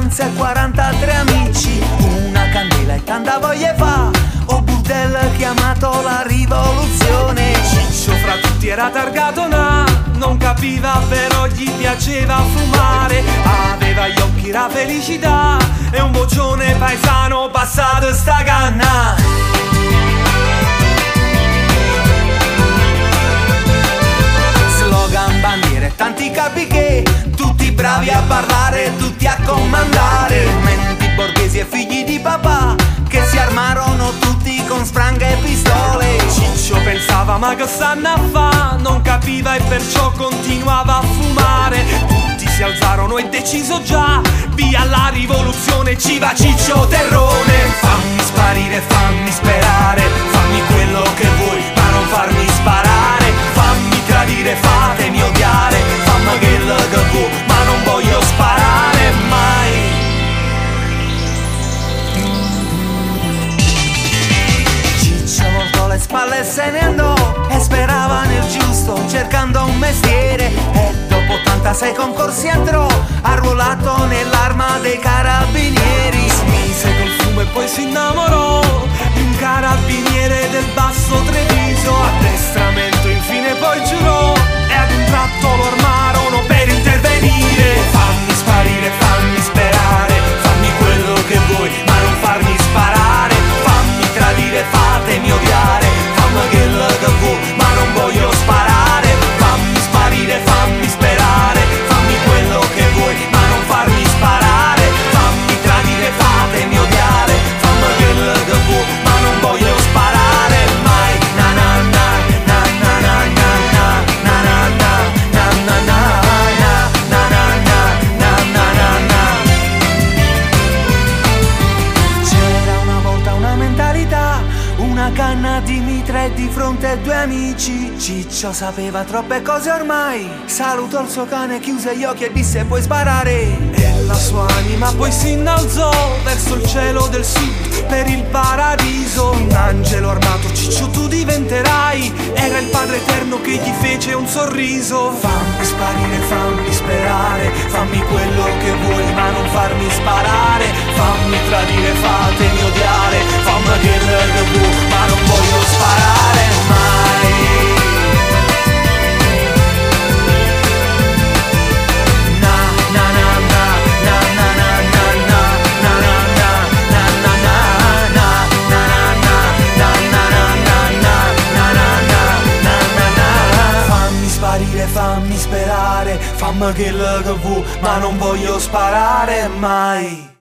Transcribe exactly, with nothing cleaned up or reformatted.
vacanza e quarantatré amici, una candela e tanta voglia fa, o burdel chiamato la rivoluzione. Ciccio fra tutti era targato na, non capiva però gli piaceva fumare, aveva gli occhi la felicità e un vocione paesano passato sta canna. Slogan, bandiere, tanti capi che, tutti bravi a parlare, tutti a comandare, menti borghesi e figli di papà che si armarono tutti con spranghe e pistole. Ciccio pensava ma che stanno a fa, non capiva e perciò continuava a fumare. Tutti si alzarono e deciso già, via la rivoluzione, ci va Ciccio Terrone. Fammi sparire, fammi sperare, fammi quello che vuoi ma non farmi sparare, fammi tradire, fatemi odiare, fammi quello che vuoi ma non voglio sparare mai. Ciccio voltò le spalle e se ne andò, e sperava nel giusto cercando un mestiere, e dopo ottantasei concorsi entrò, arruolato nell'arma dei carabinieri. Smise col fumo e poi si innamorò di un carabiniere del Basso Treviso. Addestramento infine poi giurò, e ad un tratto lo armarono per intervenire. Fammi sparire, fammi sperare, fammi quello che vuoi ma non farmi sparare, fammi tradire, fatemi odiare, fammi quello che vuoi ma non voglio sparare, fammi sparire, fammi sperare, fammi quello che vuoi ma non farmi sparare, fammi tradire, fatemi odiare, fammi quello che vuoi ma non voglio sparare mai. Na na na na na na na na na na na na na na na na na na na. C'era una volta una mentalità, una canna di mitra di fronte a due amici. Ciccio sapeva troppe cose ormai, salutò il suo cane, chiuse gli occhi e disse puoi sparare. E la sua anima poi si innalzò verso il cielo del sud, per il paradiso. Un angelo armato, Ciccio tu diventerai, era il Padre Eterno che gli fece un sorriso. Fammi sparire, fammi sperare, fammi quello che vuoi ma non farmi sparare, fammi tradire, fatemi odiare, fammi quello che vuoi ma non voglio sparare mai. Fammi sperare, fammi quello che vuoi ma non voglio sparare mai.